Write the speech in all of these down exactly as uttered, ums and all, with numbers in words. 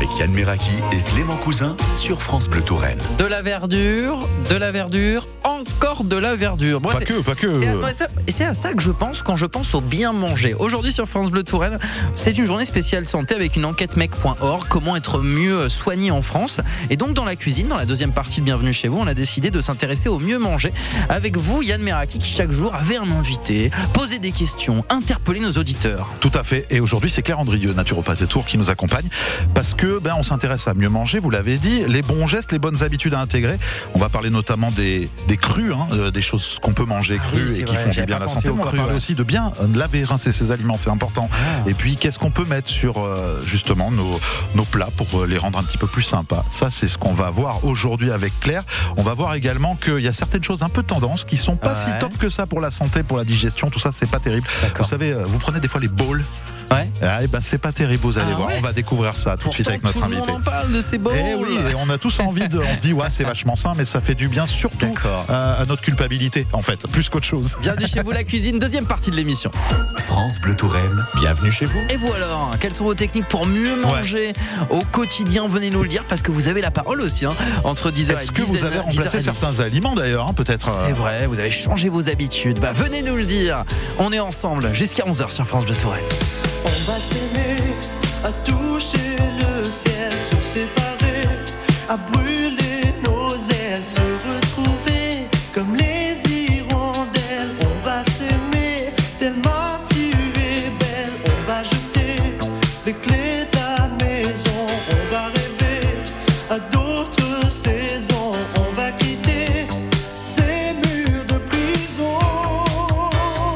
avec Yann Meraki et Clément Cousin sur France Bleu Touraine. De la verdure, de la verdure, encore de la verdure. Bon, pas c'est, que, pas que. C'est à, ça, c'est à ça que je pense quand je pense au bien manger. Aujourd'hui sur France Bleu Touraine, c'est une journée spéciale santé avec une enquête mec point org, comment être mieux soigné en France. Et donc dans la cuisine, dans la deuxième partie de Bienvenue chez vous, on a décidé de s'intéresser au mieux manger avec vous, Yann Meraki, qui chaque jour avait un invité, posait des questions, interpellait nos auditeurs. Tout à fait. Et aujourd'hui, c'est Claire Andrieux, naturopathe et Tours, qui nous accompagne parce que ben on s'intéresse à mieux manger. Vous l'avez dit, les bons gestes, les bonnes habitudes à intégrer. On va parler notamment des des crus, hein, euh, des choses qu'on peut manger crues oui, et qui vrai, font du bien à la santé. On va cru, parler ouais. aussi de bien laver, rincer ses aliments, c'est important. Ah. Et puis, qu'est-ce qu'on peut mettre sur euh, justement nos nos plats pour les rendre un petit peu plus sympas. Ça, c'est ce qu'on va voir aujourd'hui avec Claire. On va voir également qu'il y a certaines choses un peu tendances qui sont pas ouais. si top que ça pour la santé, pour la digestion. Tout ça, c'est pas terrible. D'accord. Vous savez, vous prenez des fois les bowls. Ouais. Ah, et ben c'est pas terrible, vous allez ah voir. Ouais. On va découvrir ça tout Pourtant, de suite avec notre tout invité. Le monde en parle de ces bowls. Eh oui, on a tous envie de. On se dit ouais, c'est vachement sain, mais ça fait du bien surtout à, à notre culpabilité, en fait, plus qu'autre chose. Bienvenue chez vous, la cuisine, deuxième partie de l'émission. France Bleu Touraine, bienvenue chez vous. Et vous alors, quelles sont vos techniques pour mieux manger ouais. au quotidien? Venez nous le dire parce que vous avez la parole aussi, hein, entre dix heures Est-ce et que dix heures. vous avez remplacé certains aliments d'ailleurs, hein, peut-être? C'est vrai, vous avez changé vos habitudes. Bah venez nous le dire. On est ensemble jusqu'à onze heures sur France Bleu Touraine. On va s'aimer, à toucher le ciel, se séparer, à brûler nos ailes, se retrouver comme les hirondelles. On va s'aimer tellement tu es belle. On va jeter les clés de la maison. On va rêver à d'autres saisons. On va quitter ces murs de prison.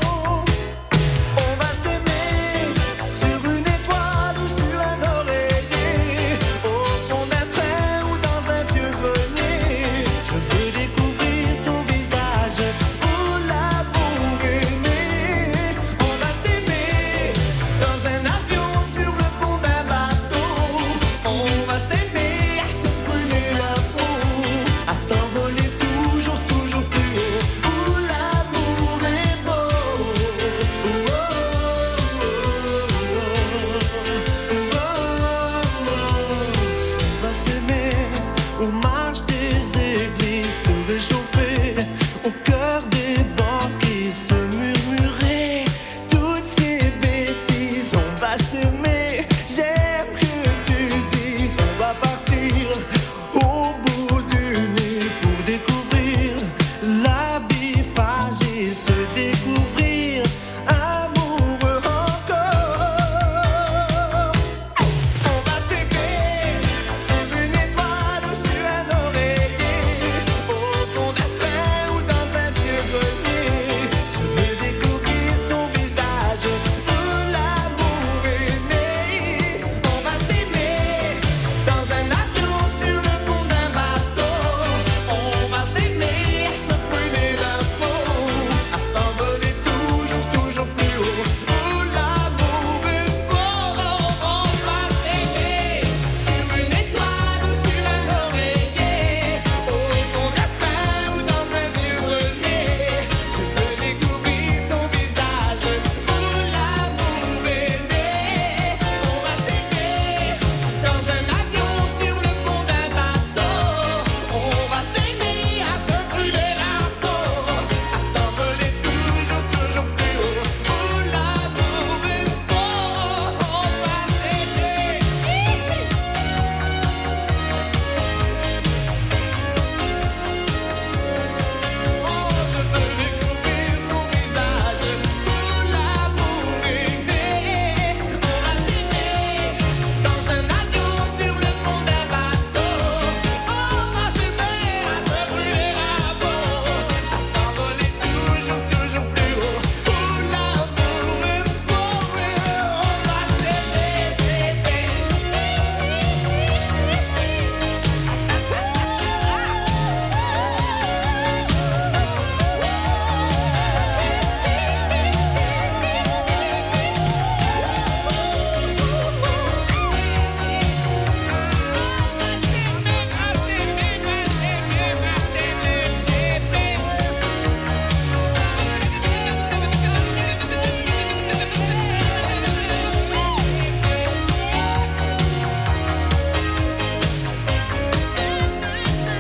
On va s'aimer sur une étoile ou sur un oreiller.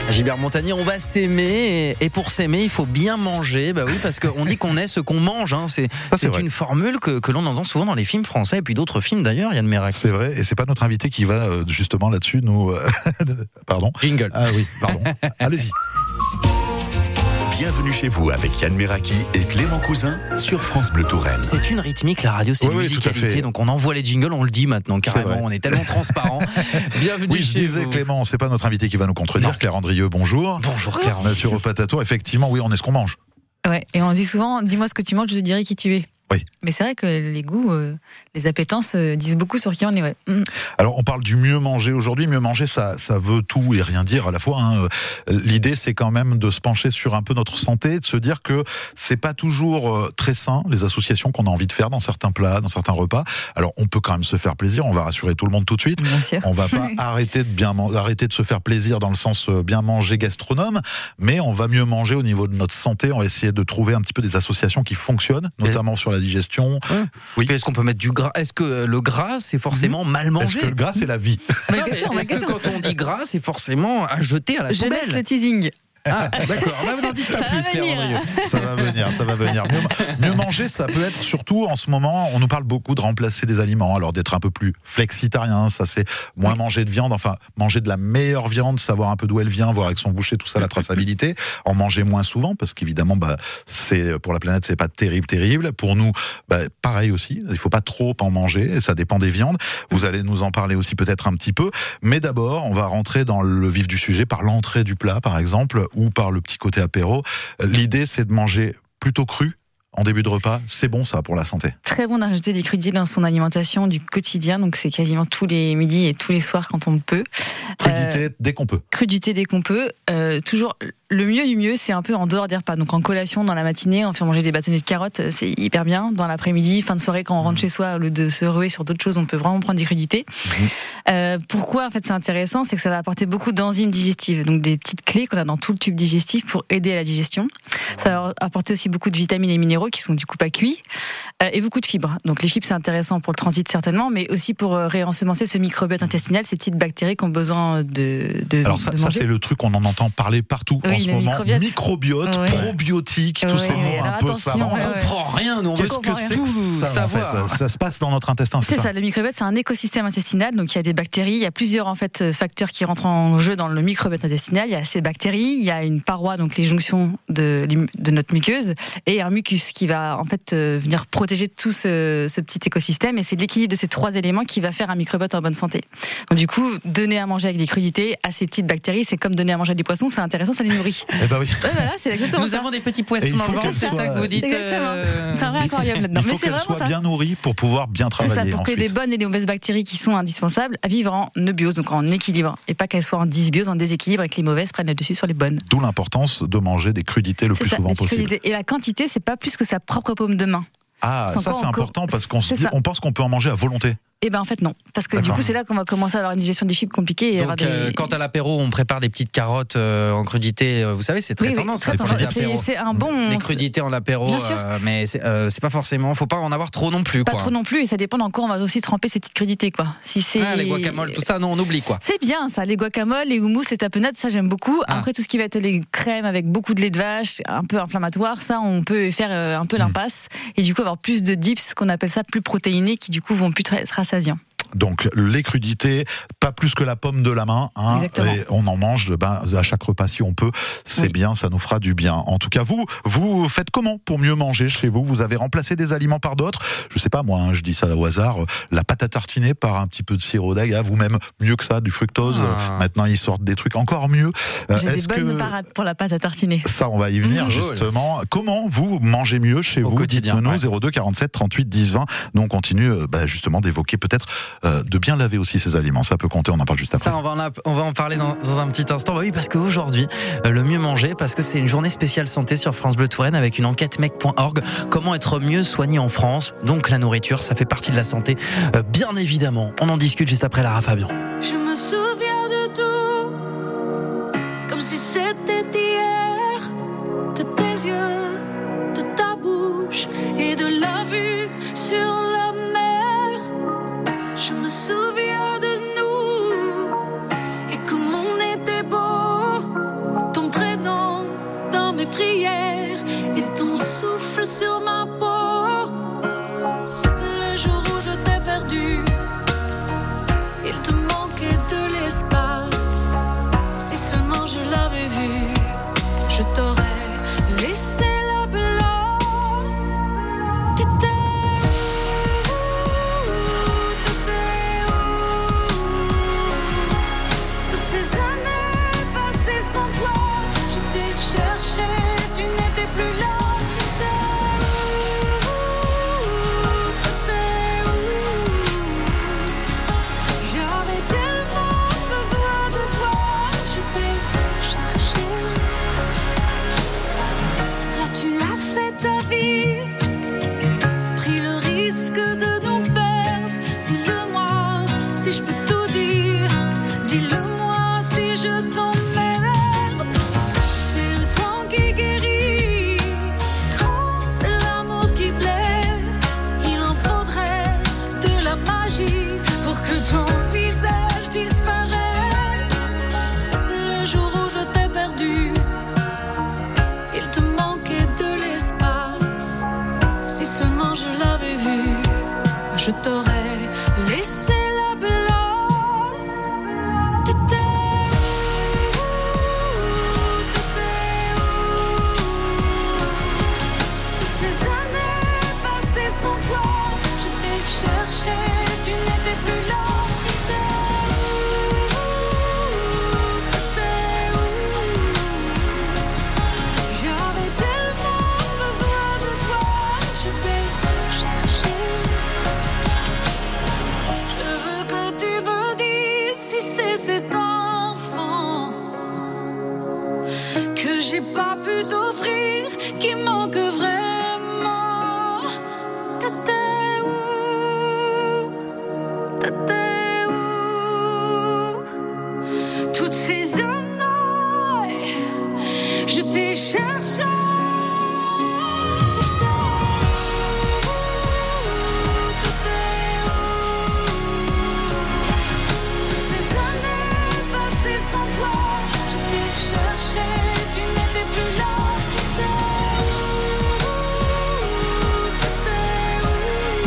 Gilbert Montagnier, on va s'aimer et pour s'aimer, il faut bien manger. Bah oui, parce qu'on dit qu'on est ce qu'on mange. Hein. C'est, Ça, c'est c'est une formule que, que l'on entend souvent dans les films français et puis d'autres films d'ailleurs. Yann Mérac. C'est vrai, et c'est pas notre invité qui va euh, justement là-dessus nous. euh, Pardon. Jingle. Ah oui, pardon. Allez-y. Bienvenue chez vous avec Yann Meraki et Clément Cousin sur France Bleu Touraine. C'est une rythmique, la radio, c'est Oui, une oui, tout à musicalité. fait. Donc on envoie les jingles, on le dit maintenant carrément. vrai. On est tellement transparent. Bienvenue Oui, je chez disais vous. Clément, c'est pas notre invité qui va nous contredire. Non. Claire Andrieux, bonjour. Bonjour Claire. Naturopathe à Tours, effectivement, oui, on est ce qu'on mange. Ouais, et on dit souvent, dis-moi ce que tu manges, je te dirai qui tu es. Oui. Mais c'est vrai que les goûts, euh, les appétences euh, disent beaucoup sur qui on est. Ouais. Mm. Alors, on parle du mieux manger aujourd'hui. Mieux manger, ça, ça veut tout et rien dire à la fois. Hein. L'idée, c'est quand même de se pencher sur un peu notre santé, de se dire que c'est pas toujours très sain, les associations qu'on a envie de faire dans certains plats, dans certains repas. Alors, on peut quand même se faire plaisir. On va rassurer tout le monde tout de suite. Bien sûr. On va pas arrêter de bien man- arrêter de se faire plaisir dans le sens euh, bien manger gastronome, mais on va mieux manger au niveau de notre santé. On va essayer de trouver un petit peu des associations qui fonctionnent, notamment sur la digestion. Oui. Puis est-ce qu'on peut mettre du gras? Est-ce que euh, le gras, c'est forcément mal mangé? Est-ce que le gras, c'est la vie? Mais Non, mais question, ma est-ce que question. quand on dit gras, c'est forcément à jeter à la Je laisse poubelle? le teasing. Ah, d'accord. Là, vous n'en dites pas Ça plus, va Claire venir. Andrieux. Ça va venir, ça va venir. Mieux, mieux manger, ça peut être surtout en ce moment, on nous parle beaucoup de remplacer des aliments, alors d'être un peu plus flexitarien, ça c'est moins manger de viande, enfin manger de la meilleure viande, savoir un peu d'où elle vient, voir avec son boucher, tout ça, la traçabilité, en manger moins souvent, parce qu'évidemment, bah, c'est, pour la planète, c'est pas terrible, terrible. Pour nous, bah, pareil aussi, il faut pas trop en manger, et ça dépend des viandes. Vous allez nous en parler aussi peut-être un petit peu, mais d'abord, on va rentrer dans le vif du sujet par l'entrée du plat, par exemple, ou par le petit côté apéro. L'idée, c'est de manger plutôt cru en début de repas. C'est bon, ça, pour la santé. Très bon d'ajouter des crudités dans son alimentation du quotidien. Donc c'est quasiment tous les midis et tous les soirs quand on le peut. Crudité Euh, dès qu'on peut. crudité dès qu'on peut. Euh, toujours le mieux du mieux, c'est un peu en dehors des repas. Donc en collation, dans la matinée, on fait manger des bâtonnets de carottes, c'est hyper bien. Dans l'après-midi, fin de soirée, quand on rentre chez soi, au lieu de se ruer sur d'autres choses, on peut vraiment prendre des crudités. Mmh. Euh, pourquoi en fait c'est intéressant, c'est que ça va apporter beaucoup d'enzymes digestives, donc des petites clés qu'on a dans tout le tube digestif pour aider à la digestion. Ça va apporter aussi beaucoup de vitamines et minéraux qui sont du coup pas cuits, euh, et beaucoup de fibres. Donc les fibres c'est intéressant pour le transit certainement, mais aussi pour euh, réensemencer ce microbiote intestinal, ces petites bactéries qui ont besoin de, de, Alors ça, de ça manger. c'est le truc qu'on en entend parler partout Oui, en ce le moment. microbiote. Microbiote, Ouais. probiotique, tous Ouais, ces mots ouais, un alors peu attention, savants. On ouais, ouais. comprend rien, nous on veut Qu'est-ce que c'est tout que ça, en savoir. fait? Ça se passe dans notre intestin, c'est C'est ça, ça, le microbiote, c'est un écosystème intestinal. Donc, il y a des bactéries, il y a plusieurs en fait facteurs qui rentrent en jeu dans le microbiote intestinal. Il y a ces bactéries, il y a une paroi, donc les jonctions de, de notre muqueuse, et un mucus qui va en fait euh, venir protéger tout ce, ce petit écosystème. Et c'est l'équilibre de ces trois éléments qui va faire un microbiote en bonne santé. Donc, du coup, donner à manger avec des crudités à ces petites bactéries, c'est comme donner à manger à des poissons, c'est intéressant, ça les nourrit. Eh ben oui. Ouais, voilà, c'est exactement Nous ça. avons des petits Et poissons il dans faut le ventre, qu'elles c'est soient- ça que vous dites. Exactement. euh, C'est un vrai aquarium là-dedans. Il Mais faut c'est qu'elle vraiment soit ça. bien nourrie pour pouvoir bien C'est travailler ça, pour que ensuite. des bonnes et des mauvaises bactéries qui sont indispensables à vivre en eubiose, donc en équilibre, et pas qu'elles soient en dysbiose, en déséquilibre, et que les mauvaises prennent le dessus sur les bonnes. D'où l'importance de manger des crudités le C'est plus ça, souvent les possible. qualités. Et la quantité, c'est pas plus que sa propre paume de main. Ah, C'est ça encore c'est encore- important parce qu'on se c'est dit, ça. on pense qu'on peut en manger à volonté. Eh ben en fait non, parce que du D'accord. coup c'est là qu'on va commencer à avoir une digestion des fibres compliquée et avoir Donc, des... euh, quand à l'apéro, on prépare des petites carottes euh, en crudité, euh, vous savez, c'est très Oui, oui, tendance. très ça, pour tendance. les C'est- apéros. c'est un bon- Les crudités en apéro, Bien sûr. euh, mais c'est euh, c'est pas forcément, faut pas en avoir trop non plus. Pas quoi. trop non plus, et ça dépend dans quoi on va aussi tremper ces petites crudités quoi. Si c'est Ah, les guacamoles, tout ça, non, on oublie quoi. C'est bien ça, les guacamoles, les houmous, les tapenades, ça j'aime beaucoup. Ah. Après tout ce qui va être les crèmes avec beaucoup de lait de vache, un peu inflammatoire, ça on peut faire euh, un peu l'impasse et du coup avoir plus de dips, qu'on appelle ça plus protéinés, qui du coup vont plus être rassasiants. Donc les crudités, pas plus que la pomme de la main, hein, Exactement. et on en mange ben, à chaque repas si on peut, c'est Oui. bien, ça nous fera du bien. En tout cas, vous, vous faites comment pour mieux manger chez vous? Vous avez remplacé des aliments par d'autres? Je sais pas moi, hein, je dis ça au hasard, euh, la pâte à tartiner par un petit peu de sirop d'agave, ou même mieux que ça, du fructose. Ah. Maintenant, ils sortent des trucs encore mieux. Euh, J'ai des est-ce bonnes que parades pour la pâte à tartiner. ça, on va y venir Mmh. justement. Comment vous mangez mieux chez Au vous? quotidien, Dites-nous ouais. zéro deux quarante-sept trente-huit dix vingt. Nous on continue euh, bah, justement d'évoquer peut-être euh, de bien laver aussi ces aliments. Ça peut compter. On en parle juste après. Ça, on va en, on va en parler dans, dans un petit instant. Bah oui, parce qu'aujourd'hui, euh, le mieux manger, parce que c'est une journée spéciale santé sur France Bleu Touraine avec une enquête mec point org. Comment être mieux soigné en France? Donc la nourriture, ça fait partie de la santé, euh, bien évidemment. On en discute juste après Lara Fabian. Je me souviens de tout, comme si c'était hier, de tes yeux, de ta bouche et de la vue sur la mer. Je me souviens de nous et comme on était beau, Dis-le-moi si je t'emmerde. C'est le temps qui guérit. Quand c'est l'amour qui blesse, il en faudrait de la magie pour que ton visage disparaisse. Le jour où je t'ai perdu, il te manquait de l'espace. Si seulement je l'avais vu, je t'aurais laissé la place. T'étais où? T'étais où? Toutes ces années passées sans toi, je t'ai cherché, tu n'étais plus là. T'étais où? T'étais où? J'avais tellement besoin de toi, je t'ai cherché. Je veux que tu me dises si c'est cet enfant que j'ai pas pu t'offrir qui manque vraiment. T'étais où? T'étais où? Toutes ces années, je t'ai cherché. Toutes ces années passées sans toi, je t'ai cherché, tu n'étais plus là. T'étais où? T'étais où?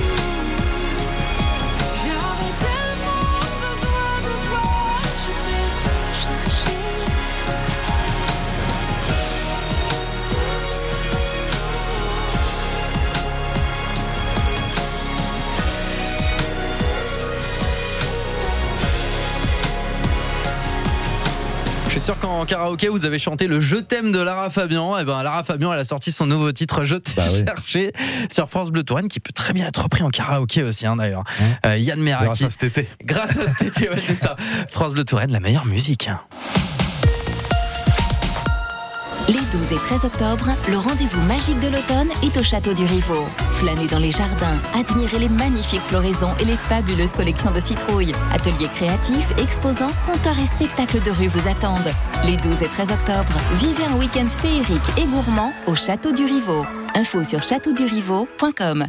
J'avais tellement besoin de toi, je t'ai cherché. Je suis sûr qu'en karaoké vous avez chanté le Je t'aime de Lara Fabian. Et ben Lara Fabian, elle a sorti son nouveau titre Je t'ai Bah oui. cherché sur France Bleu Touraine, qui peut très bien être repris en karaoké aussi, hein, d'ailleurs. Euh, Yann Grâce Meraki. à cet été. Grâce à cet été, ouais, c'est ça. France Bleu Touraine, la meilleure musique. hein. Les douze et treize octobre, le rendez-vous magique de l'automne est au Château du Rivaux. Flânez dans les jardins, admirez les magnifiques floraisons et les fabuleuses collections de citrouilles. Ateliers créatifs, exposants, comptoirs et spectacles de rue vous attendent. Les douze et treize octobre, vivez un week-end féerique et gourmand au Château du Rivaux. Info sur château du rivaux point com.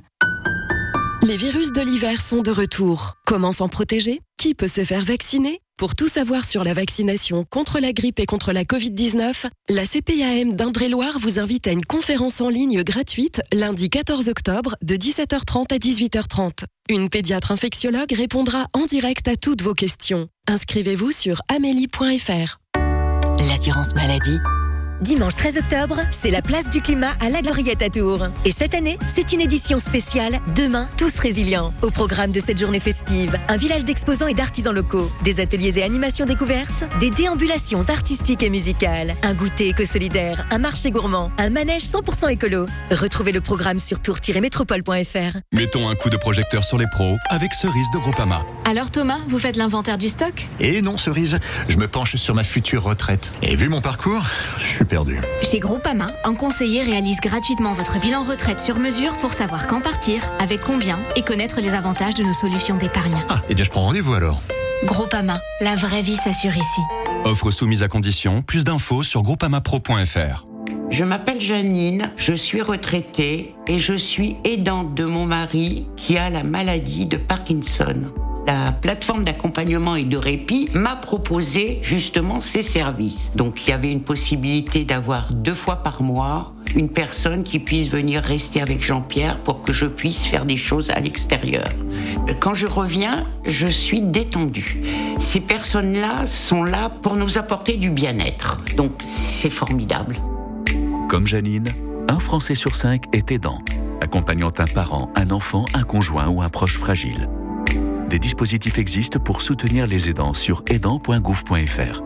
Les virus de l'hiver sont de retour. Comment s'en protéger? Qui peut se faire vacciner? Pour tout savoir sur la vaccination contre la grippe et contre la covid dix-neuf, la C P A M d'Indre-et-Loire vous invite à une conférence en ligne gratuite lundi quatorze octobre de dix-sept heures trente à dix-huit heures trente. Une pédiatre infectiologue répondra en direct à toutes vos questions. Inscrivez-vous sur amélie point f r. L'assurance maladie. Dimanche treize octobre, c'est la place du climat à la Gloriette à Tours. Et cette année, c'est une édition spéciale Demain, tous résilients. Au programme de cette journée festive, un village d'exposants et d'artisans locaux, des ateliers et animations découvertes, des déambulations artistiques et musicales, un goûter éco-solidaire, un marché gourmand, un manège cent pour cent écolo. Retrouvez le programme sur tours tiret métropole point f r. Mettons un coup de projecteur sur les pros avec Cerise de Groupama. Alors Thomas, vous faites l'inventaire du stock? Et non, Cerise, je me penche sur ma future retraite. Et vu mon parcours, je suis perdu. Chez Groupama, un conseiller réalise gratuitement votre bilan retraite sur mesure pour savoir quand partir, avec combien et connaître les avantages de nos solutions d'épargne. Ah, eh bien je prends rendez-vous alors. Groupama, la vraie vie s'assure ici. Offre soumise à condition. Plus d'infos sur groupama pro point f r. Je m'appelle Janine, je suis retraitée et je suis aidante de mon mari qui a la maladie de Parkinson. La plateforme d'accompagnement et de répit m'a proposé justement ces services. Donc il y avait une possibilité d'avoir deux fois par mois une personne qui puisse venir rester avec Jean-Pierre pour que je puisse faire des choses à l'extérieur. Quand je reviens, je suis détendue. Ces personnes-là sont là pour nous apporter du bien-être. Donc c'est formidable. Comme Janine, un Français sur cinq est aidant, accompagnant un parent, un enfant, un conjoint ou un proche fragile. Des dispositifs existent pour soutenir les aidants sur aidant point gouv point f r.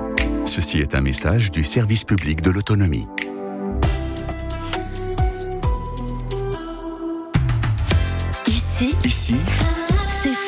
Ceci est un message du service public de l'autonomie. Ici, Ici, c'est France Bleu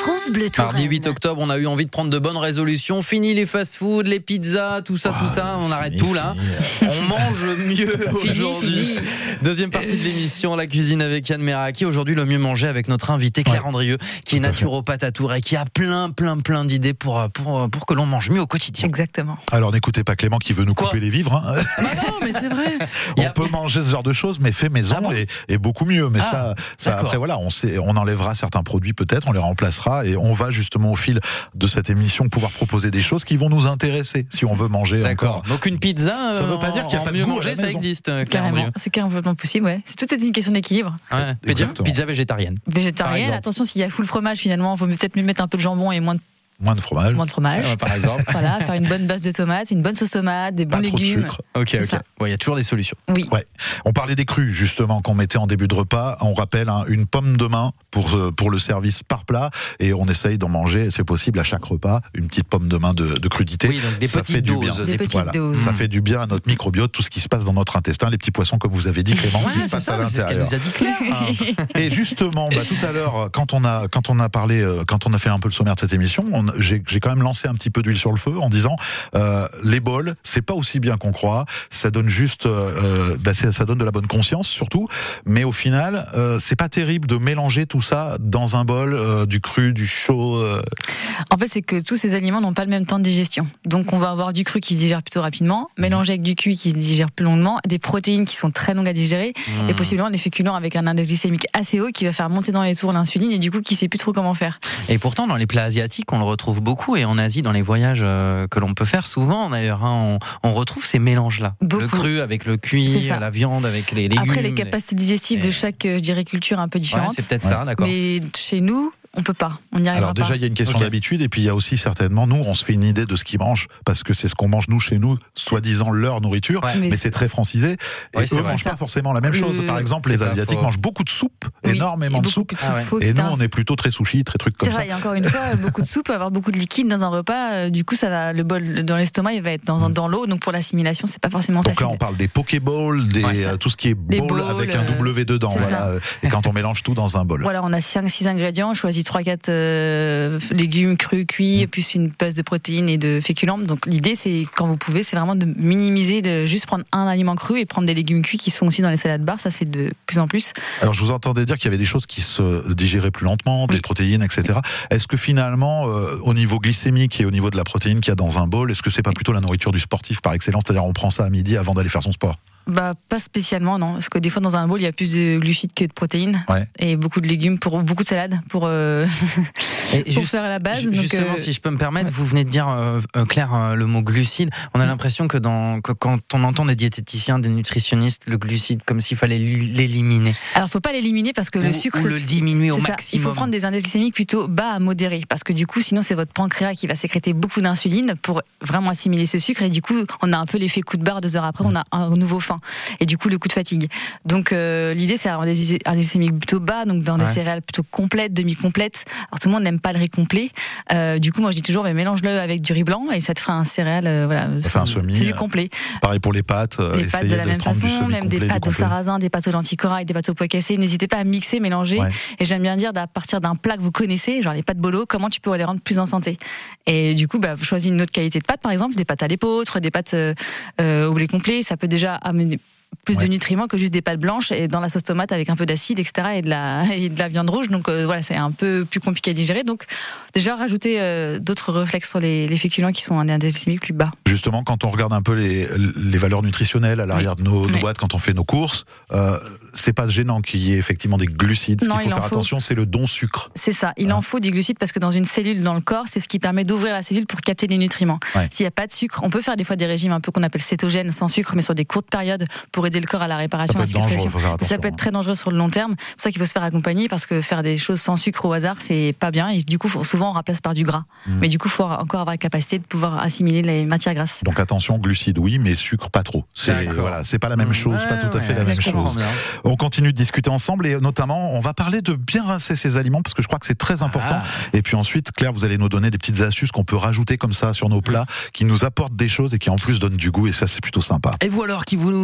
Bleu Touraine. Mardi huit octobre, on a eu envie de prendre de bonnes résolutions. Fini les fast-food, les pizzas, tout ça, tout ça. On arrête tout là. On mange mieux aujourd'hui. fini. Deuxième partie de l'émission, la cuisine avec Yann Meraki. Aujourd'hui, le mieux manger avec notre invité Claire Ouais. Andrieux, qui est naturopathe à Tours et qui a plein, plein, plein d'idées pour, pour, pour que l'on mange mieux au quotidien. Exactement. Alors n'écoutez pas Clément qui veut nous Quoi couper les vivres. Hein. Ah bah non, mais c'est vrai. Il y On a- peut manger ce genre de choses, mais fait maison Ah bon et, et beaucoup mieux. Mais Ah, ça, ça d'accord. après voilà, on, sait, on enlèvera certains produits peut-être, on les remplacera et on va justement au fil de cette émission pouvoir proposer des choses qui vont nous intéresser si on veut manger D'accord. encore. Donc une pizza, Ça veut euh, pas dire qu'il y a en pas de mieux goût à la manger, ça maison. existe. euh, Claire Carrément. Andrieux. C'est complètement possible, ouais. C'est tout est une question d'équilibre. Ouais. Pizza, Exactement. pizza végétarienne. Par Végétarien, exemple. attention, s'il y a full fromage, finalement, il vaut peut-être mieux mettre un peu de jambon et moins de, Moins de fromage, moins de fromage. Ouais, par exemple. Voilà, faire une bonne base de tomates, une bonne sauce tomate, des bons pas trop de légumes. sucre. Ok, C'est ok. ça. Ouais, il y a toujours des solutions. Oui. Ouais. On parlait des crus justement qu'on mettait en début de repas. On rappelle hein, une pomme de main pour euh, pour le service par plat et on essaye d'en manger, c'est possible à chaque repas, une petite pomme de main de, de crudité. Oui, donc des Ça petites fait du doses. bien. Des petites Voilà. doses. Ça fait du bien à notre microbiote, tout ce qui se passe dans notre intestin, les petits poissons comme vous avez dit Clément, qui se Ouais, c'est passent ça, à mais c'est ce qu'elle l'intérieur. nous a dit Claire. Ah. Et justement, bah, tout à l'heure, quand on a quand on a parlé, euh, quand on a fait un peu le sommaire de cette émission, on- j'ai j'ai quand même lancé un petit peu d'huile sur le feu en disant euh, les bols, c'est pas aussi bien qu'on croit. Ça donne juste, euh, bah, c'est- ça donne de la bonne conscience surtout. Mais au final, euh, c'est pas terrible de mélanger tout ça dans un bol, euh, du cru, du chaud. euh. En fait, c'est que tous ces aliments n'ont pas le même temps de digestion. Donc, on va avoir du cru qui se digère plutôt rapidement, mélangé avec du cuit qui se digère plus longuement, des protéines qui sont très longues à digérer, Mmh. et possiblement des féculents avec un index glycémique assez haut qui va faire monter dans les tours l'insuline et du coup, qui sait plus trop comment faire. Et pourtant, dans les plats asiatiques, on le retrouve beaucoup. Et en Asie, dans les voyages euh, que l'on peut faire souvent, d'ailleurs, hein, on, on retrouve ces mélanges-là. Beaucoup. Le cru avec le C'est cuit, ça. la viande avec les légumes. Après, les capacités digestives de Mais- chaque, euh, je dirais, culture un peu Ouais, différentes. c'est peut-être ça, d'accord. Mais chez nous, on peut pas. On n'y arrivera Alors déjà, pas. il y a une question Ok. d'habitude, et puis il y a aussi certainement, nous, on se fait une idée de ce qu'ils mangent, parce que c'est ce qu'on mange nous chez nous, soi-disant leur nourriture, Ouais, mais, mais c'est très francisé. Et Ouais, c'est eux vrai. mangent pas forcément la même chose. Le- Par exemple, les c'est pas Asiatiques faux. mangent beaucoup de soupe, Oui, énormément et de beaucoup soupe. plus de Ah ouais. faux, Et nous, et cetera. on est plutôt très sushi, très trucs comme C'est ça. vrai, et encore une fois, beaucoup de soupe, avoir beaucoup de liquide dans un repas, euh, du coup, ça va, le bol dans l'estomac, il va être dans, dans l'eau, donc pour l'assimilation, c'est pas forcément Donc facile. là, on parle des pokéballs, des, Ouais, ça. euh, tout ce qui est Les bowl bowls, avec un euh, W dedans. c'est Voilà. ça. Et quand on mélange tout dans un bol. Voilà, on a cinq six ingrédients, on choisit trois quatre euh, légumes crus, cuits, plus une base de protéines et de féculents. Donc l'idée, c'est, quand vous pouvez, c'est vraiment de minimiser, de juste prendre un aliment cru et prendre des légumes cuits qui sont aussi dans les salades bar, ça se fait de plus en plus. Alors, je vous entendais dire qu'il y avait des choses qui se digéraient plus lentement, des Oui. protéines, et cetera. Est-ce que finalement, euh, au niveau glycémique et au niveau de la protéine qu'il y a dans un bol, est-ce que c'est pas plutôt la nourriture du sportif par excellence? C'est-à-dire, on prend ça à midi avant d'aller faire son sport? Bah, pas spécialement, non. Parce que des fois, dans un bol, il y a plus de glucides que de protéines. Ouais. Et beaucoup de légumes, pour beaucoup de salades, pour, euh, Et pour juste- faire la base. ju- donc, Justement, euh, si je peux me permettre, vous venez de dire, euh, euh, Claire, euh, le mot glucide. On a l'impression que, dans, que quand on entend des diététiciens, des nutritionnistes, le glucide, comme s'il fallait l'éliminer. Alors, faut pas l'éliminer parce que Ou- le sucre, ou c'est- le diminuer au c'est ça. maximum. Il faut prendre des indices glycémiques plutôt bas à modérés. Parce que du coup, sinon, c'est votre pancréas qui va sécréter beaucoup d'insuline pour vraiment assimiler ce sucre. Et du coup, on a un peu l'effet coup de barre deux heures après, on a un nouveau faim. Et du coup, le coup de fatigue. Donc, euh, l'idée, c'est d'avoir des indices glycémiques plutôt bas, donc dans des Ouais. céréales plutôt complètes, demi-complètes. Alors, tout le monde n'aime pas le riz complet. Euh, du coup, moi, je dis toujours, mais mélange-le avec du riz blanc et ça te fera un céréal, euh, voilà, Ça fait un semi, euh, complet. Pareil pour les pâtes. euh, Les pâtes essayez de la même prendre du façon, même des semi-complet, pâtes du au complet. sarrasin, des pâtes aux lentilles corail, des pâtes aux pois cassés. N'hésitez pas à mixer, mélanger. Ouais. Et j'aime bien dire, à partir d'un plat que vous connaissez, genre les pâtes bolo, comment tu pourrais les rendre plus en santé. Et du coup, bah, vous choisissez une autre qualité de pâtes, par exemple, des pâtes à l'épeautre, des pâtes euh, euh, au blé complet. Ça peut déjà amener plus Ouais. de nutriments que juste des pâtes blanches et dans la sauce tomate avec un peu d'acide, et cetera et de la et de la viande rouge. Donc euh, voilà, c'est un peu plus compliqué à digérer. Donc déjà rajouter euh, d'autres réflexes sur les, les féculents qui sont un indice glycémique plus bas. Justement, quand on regarde un peu les, les valeurs nutritionnelles à l'arrière de nos, nos Oui. boîtes, quand on fait nos courses, euh, c'est pas gênant qu'il y ait effectivement des glucides. Ce Non, qu'il faut il en faire faut. attention, c'est le don sucre. C'est ça, il en faut du glucide parce que dans une cellule dans le corps, c'est ce qui permet d'ouvrir la cellule pour capter les nutriments. Ouais. S'il n'y a pas de sucre, on peut faire des fois des régimes un peu qu'on appelle cétogènes sans sucre, mais sur des courtes périodes pour aider le corps à la réparation, Ça peut à la être dangereux, cicatrisation. faut faire Mais ça attention. peut être très dangereux sur le long terme. C'est pour ça qu'il faut se faire accompagner parce que faire des choses sans sucre au hasard, c'est pas bien. Et du coup, faut- souvent on remplace par du gras. Mm. Mais du coup, il faut encore avoir la capacité de pouvoir assimiler les matières grasses. Donc attention, glucides oui, mais sucre pas trop. C'est D'accord. voilà, c'est pas la même chose, pas tout à fait Ouais, la même je comprends chose. bien. On continue de discuter ensemble et notamment, on va parler de bien rincer ses aliments parce que je crois que c'est très important. Ah. Et puis ensuite, Claire, vous allez nous donner des petites astuces qu'on peut rajouter comme ça sur nos plats, qui nous apportent des choses et qui en plus donnent du goût et ça c'est plutôt sympa. Et vous alors qui, vous, qui nous écoutez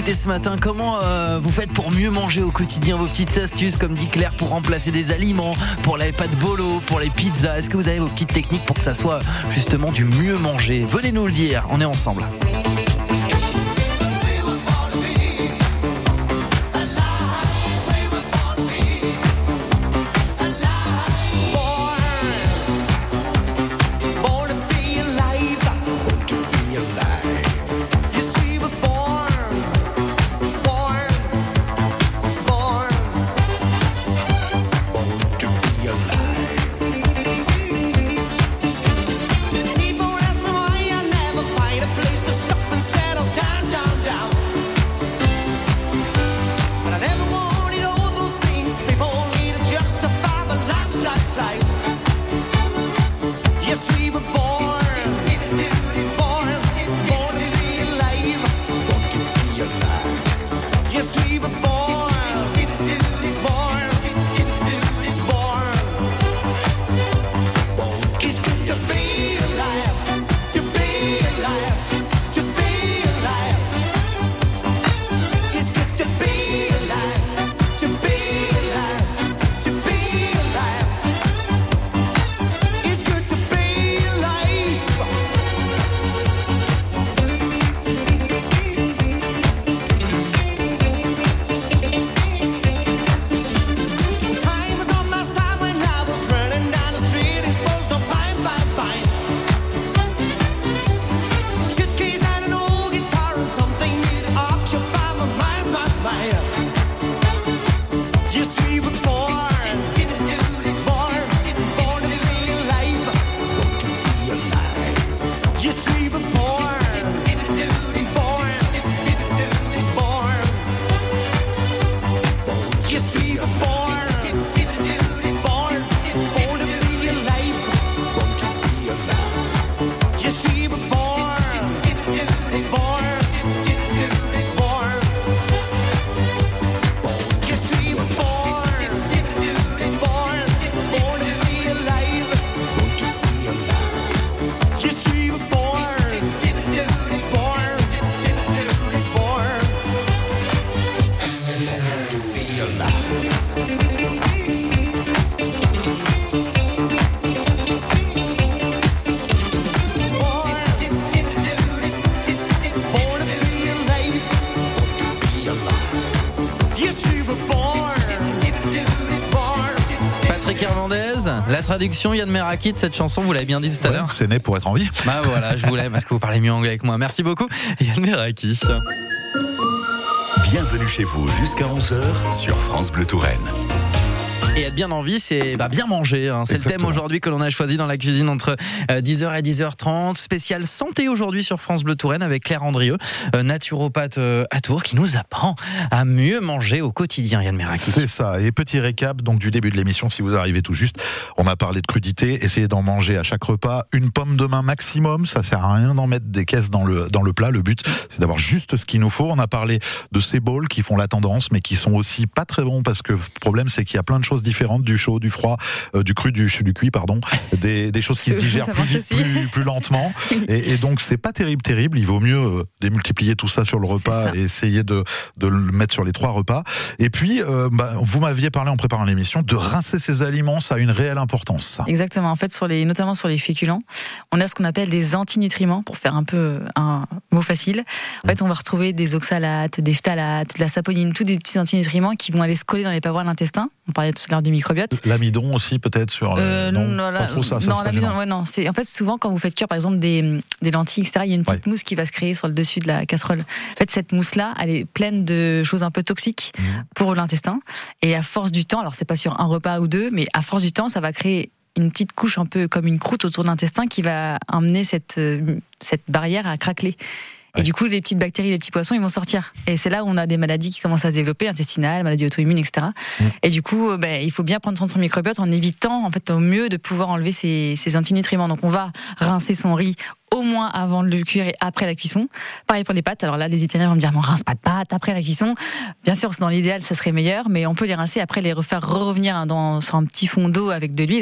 écouter ce matin. Comment euh, vous faites pour mieux manger au quotidien, vos petites astuces, comme dit Claire, pour remplacer des aliments, pour les pâtes bolo, pour les pizzas. Est-ce que vous avez vos petites techniques pour que ça soit justement du mieux manger? Venez nous le dire, on est ensemble. La traduction, Yann Merakit, cette chanson, vous l'avez bien dit tout à ouais, l'heure. C'est né pour être en vie. Bah voilà, je voulais, parce que vous parlez mieux anglais que moi. Merci beaucoup, Yann Merakit. Bienvenue chez vous jusqu'à onze heures sur France Bleu Touraine. Et être bien en vie, c'est bah, bien manger. Hein. C'est Exactement. Le thème aujourd'hui que l'on a choisi dans la cuisine entre dix heures et dix heures trente. Spécial santé aujourd'hui sur France Bleu Touraine avec Claire Andrieux, naturopathe à Tours, qui nous apprend à mieux manger au quotidien, Yann Merakit. C'est ça. Et petit récap donc du début de l'émission, si vous arrivez tout juste. On a parlé de crudité. Essayez d'en manger à chaque repas une pomme de main maximum. Ça sert à rien d'en mettre des caisses dans le, dans le plat. Le but, c'est d'avoir juste ce qu'il nous faut. On a parlé de ces bowls qui font la tendance, mais qui sont aussi pas très bons parce que le problème, c'est qu'il y a plein de choses différentes, du chaud, du froid, euh, du cru, du, du cuit, pardon, des, des choses qui se digèrent plus vite, plus, plus lentement. Et, et donc c'est pas terrible, terrible. Il vaut mieux euh, démultiplier tout ça sur le repas et essayer de, de le mettre sur les trois repas. Et puis, euh, bah, vous m'aviez parlé en préparant l'émission de rincer ces aliments, ça a une réelle importance. Ça. Exactement. En fait, sur les, notamment sur les féculents, on a ce qu'on appelle des antinutriments, pour faire un peu un mot facile. En fait, on va retrouver des oxalates, des phtalates, de la saponine, tous des petits antinutriments qui vont aller se coller dans les parois de l'intestin. On parlait tout à l'heure du microbiote. L'amidon aussi peut-être sur le... euh, non, non, pas trop ça, ça non l'amidon ouais, non c'est en fait souvent quand vous faites cuire par exemple des, des lentilles etc, il y a une petite ouais. mousse qui va se créer sur le dessus de la casserole. En fait cette mousse là elle est pleine de choses un peu toxiques mmh. pour l'intestin et à force du temps, alors c'est pas sur un repas ou deux, mais à force du temps ça va créer une petite couche un peu comme une croûte autour de l'intestin qui va amener cette, cette barrière à craqueler. Et ouais. du coup, les petites bactéries, les petits poissons, ils vont sortir. Et c'est là où on a des maladies qui commencent à se développer, intestinales, maladies auto-immunes, et cetera. Mmh. Et du coup, ben, il faut bien prendre soin de son microbiote en évitant, en fait, au mieux de pouvoir enlever ces, ces antinutriments. Donc, on va rincer son riz au moins avant de le cuire et après la cuisson. Pareil pour les pâtes. Alors là, les Italiens vont me dire, on rince pas de pâtes après la cuisson. Bien sûr, dans l'idéal, ça serait meilleur, mais on peut les rincer après les refaire revenir dans sur un petit fond d'eau avec de l'huile.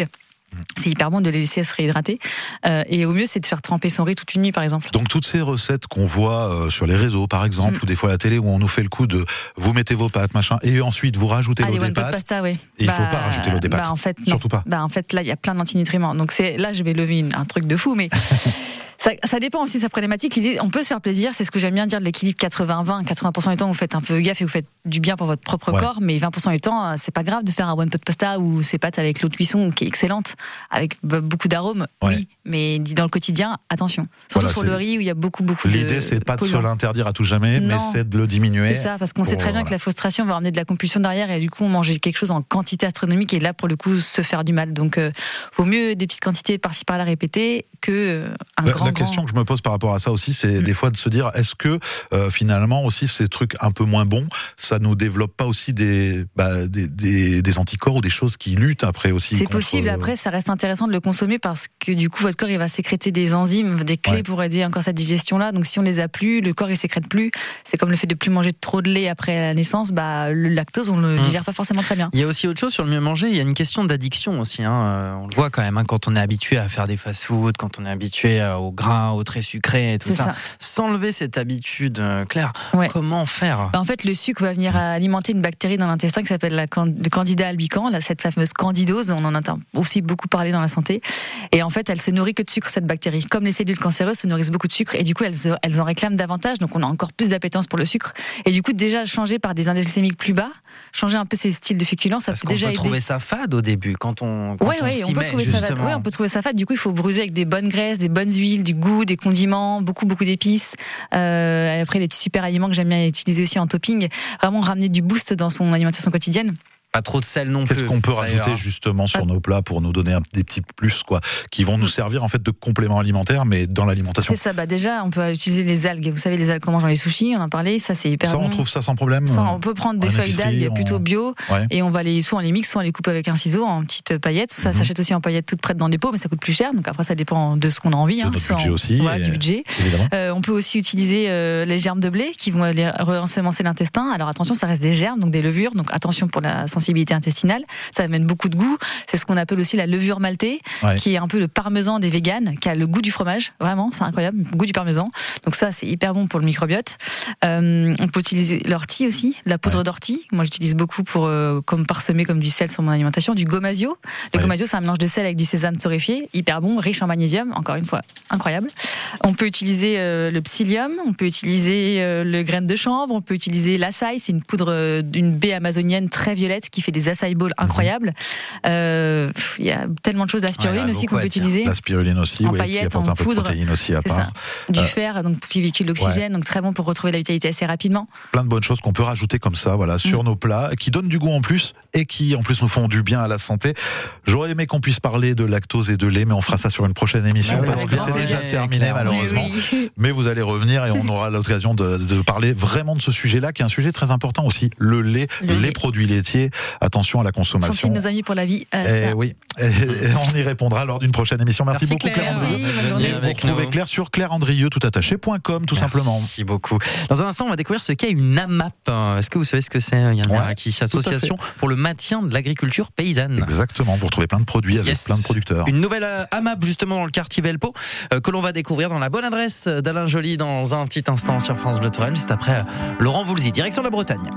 C'est hyper bon de les laisser se réhydrater. Euh, et au mieux, c'est de faire tremper son riz toute une nuit, par exemple. Donc toutes ces recettes qu'on voit euh, sur les réseaux, par exemple, mmh. ou des fois à la télé, où on nous fait le coup de vous mettez vos pâtes, machin, et ensuite vous rajoutez ah, l'eau des pâtes. Pasta, ouais. Et bah, il faut pas rajouter l'eau des pâtes. Bah, en fait, non. Surtout pas. Bah, en fait, là, il y a plein d'antinutriments. Donc c'est là, je vais lever une, un truc de fou, mais. Ça, ça dépend aussi de sa problématique. L'idée, on peut se faire plaisir, c'est ce que j'aime bien dire de l'équilibre quatre-vingts vingt. quatre-vingts pour cent du temps, vous faites un peu gaffe et vous faites du bien pour votre propre ouais. corps, mais vingt pour cent du temps, c'est pas grave de faire un one pot pasta ou ces pâtes avec l'eau de cuisson qui est excellente, avec beaucoup d'arômes, ouais. oui, mais dans le quotidien, attention. Surtout voilà, sur le riz où il y a beaucoup, beaucoup L'idée, de. L'idée, c'est pas de polluants. se l'interdire à tout jamais, non, mais c'est de le diminuer. C'est ça, parce qu'on sait très bien voilà. que la frustration va ramener de la compulsion derrière et du coup, on mange quelque chose en quantité astronomique et là, pour le coup, se faire du mal. Donc, euh, vaut mieux des petites quantités par-ci par-là répétées que euh, un la, grand. La question grand... que je me pose par rapport à ça aussi, c'est mmh. des fois de se dire, est-ce que euh, finalement aussi ces trucs un peu moins bons, ça nous développe pas aussi des, bah, des, des, des anticorps ou des choses qui luttent après aussi. C'est contre... possible. Après, ça reste intéressant de le consommer parce que du coup, votre corps il va sécréter des enzymes, des clés ouais. pour aider encore cette digestion-là. Donc, si on les a plus, le corps il sécrète plus. C'est comme le fait de plus manger trop de lait après la naissance. Bah, le lactose, on le mmh. digère pas forcément très bien. Il y a aussi autre chose sur le mieux manger. Il y a une question d'addiction aussi. Hein. On le voit quand même hein, quand on est habitué à faire des fast-food, quand on est habitué au gras, au très sucré et tout ça. ça. S'enlever cette habitude, Claire, ouais. comment faire ? Bah en fait, le sucre va venir alimenter une bactérie dans l'intestin qui s'appelle la can- le Candida albicans, là, cette fameuse candidose, on en a aussi beaucoup parlé dans la santé. Et en fait, elle se nourrit que de sucre, cette bactérie. Comme les cellules cancéreuses se nourrissent beaucoup de sucre, et du coup, elles, elles en réclament davantage, donc on a encore plus d'appétence pour le sucre. Et du coup, déjà, changer par des indices glycémiques plus bas, changer un peu ces styles de féculents, ça Parce peut qu'on déjà peut aider. trouver ça fade au début, quand on, quand ouais, on ouais, s'y on peut met, trouver justement. Ça fade. Ouais, on peut trouver ça fade. Du coup, il faut bruser avec des bonnes graisses, des bonnes huiles, du goût, des condiments, beaucoup, beaucoup d'épices. Euh, après, des petits super aliments que j'aime bien utiliser aussi en topping. Vraiment ramener du boost dans son alimentation quotidienne. Pas trop de sel non plus. Qu'est-ce qu'on peut rajouter justement sur nos plats pour nous donner un, des petits plus quoi, qui vont nous servir en fait de compléments alimentaires, mais dans l'alimentation. C'est ça. Bah déjà, on peut utiliser les algues. Vous savez les algues qu'on mange dans les sushis, on en parlait. Ça c'est hyper ça, bon. on trouve ça sans problème. Ça, on peut prendre des feuilles d'algues on... plutôt bio ouais. et on va les soit on les mixe, soit on les coupe avec un ciseau en petites paillettes. Ça mm-hmm. s'achète aussi en paillettes toutes prêtes dans des pots, mais ça coûte plus cher. Donc après, ça dépend de ce qu'on a envie. De hein. notre budget en... aussi. Voilà, et... du budget. Euh, on peut aussi utiliser euh, les germes de blé qui vont aller re-ensemencer l'intestin. Alors attention, ça reste des germes, donc des levures. Donc attention pour la sensibilité intestinale. Ça amène beaucoup de goût. C'est ce qu'on appelle aussi la levure maltée, ouais. qui est un peu le parmesan des véganes, qui a le goût du fromage. Vraiment, c'est incroyable, le goût du parmesan. Donc ça, c'est hyper bon pour le microbiote. Euh, on peut utiliser l'ortie aussi, la poudre ouais. d'ortie. Moi, j'utilise beaucoup pour euh, comme parsemer comme du sel sur mon alimentation. Du gomasio. Le ouais. gomasio, c'est un mélange de sel avec du sésame torréfié, hyper bon, riche en magnésium. Encore une fois, incroyable. On peut utiliser euh, le psyllium. On peut utiliser euh, le graine de chanvre. On peut utiliser l'açaï. C'est une poudre d'une baie amazonienne très violette qui fait des açaï bowls incroyables. Il euh, y a tellement de choses, la spiruline ouais, aussi qu'on peut utiliser. La spiruline aussi, en oui, paillettes, qui apporte en un peu poudre. de protéines aussi à part. Ça. Du euh, fer, donc qui véhicule l'oxygène, ouais. donc très bon pour retrouver la vitalité assez rapidement. Plein de bonnes choses qu'on peut rajouter comme ça, voilà, sur mmh. nos plats, qui donnent du goût en plus et qui en plus nous font du bien à la santé. J'aurais aimé qu'on puisse parler de lactose et de lait, mais on fera ça sur une prochaine émission bah, parce que c'est déjà terminé clair, malheureusement. Oui. Mais vous allez revenir et on aura l'occasion de, de parler vraiment de ce sujet-là, qui est un sujet très important aussi, le lait, le les lait. produits laitiers. Attention à la consommation. Sont-ils nos amis pour la vie? Euh, oui, et, et on y répondra lors d'une prochaine émission. Merci, Merci beaucoup Claire, Claire Andrieux. Vous retrouvez Claire sur claire andrieux tout attaché point com tout Merci simplement. Merci beaucoup. Dans un instant, on va découvrir ce qu'est une AMAP. Est-ce que vous savez ce que c'est, Yann Meraki, ouais, association pour le maintien de l'agriculture paysanne. Exactement, vous retrouvez plein de produits avec yes. plein de producteurs. Une nouvelle AMAP justement dans le quartier Velpo euh, que l'on va découvrir dans la bonne adresse d'Alain Joly dans un petit instant sur France Bleu Touraine. Juste après euh, Laurent Voulzy, direction la Bretagne.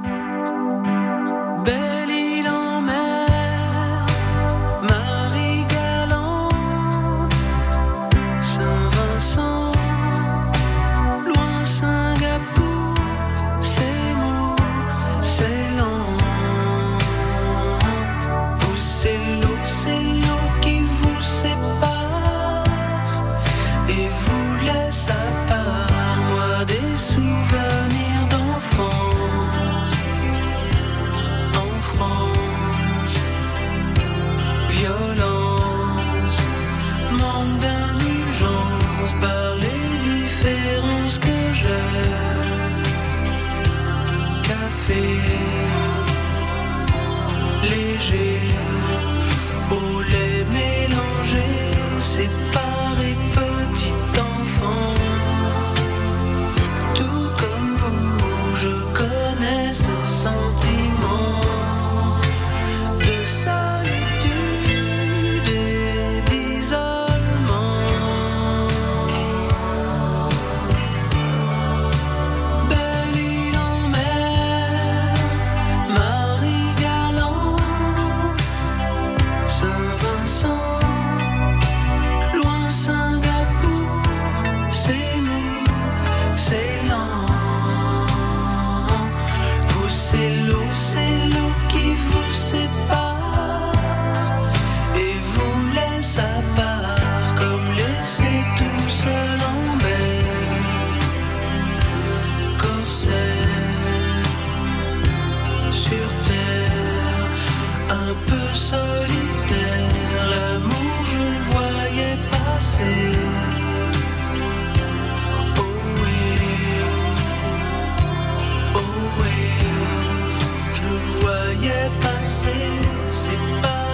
Sentiment de solitude chaussures.